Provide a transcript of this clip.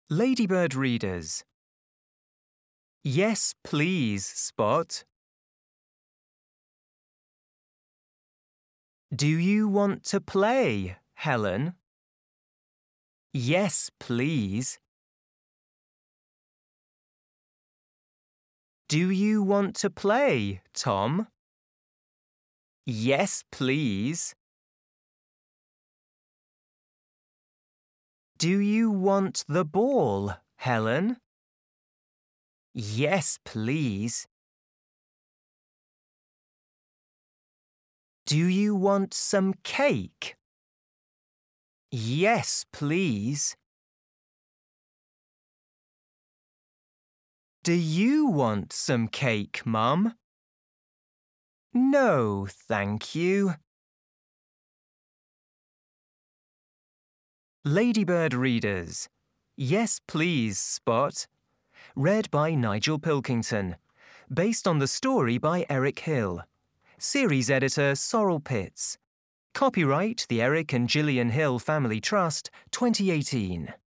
Ladybird readers. Yes, please, Spot. Do you want to play, Helen? Yes, please. Do you want to play, Tom? Yes, please. Do you want the ball, Helen? Yes, please. Do you want some cake? Yes, please. Do you want some cake, Mum? No, thank you. Ladybird readers. Yes, please, Spot. Read by Nigel Pilkington. Based on the story by Eric Hill. Series editor Sorrel Pitts. Copyright the Eric and Gillian Hill Family Trust, 2018.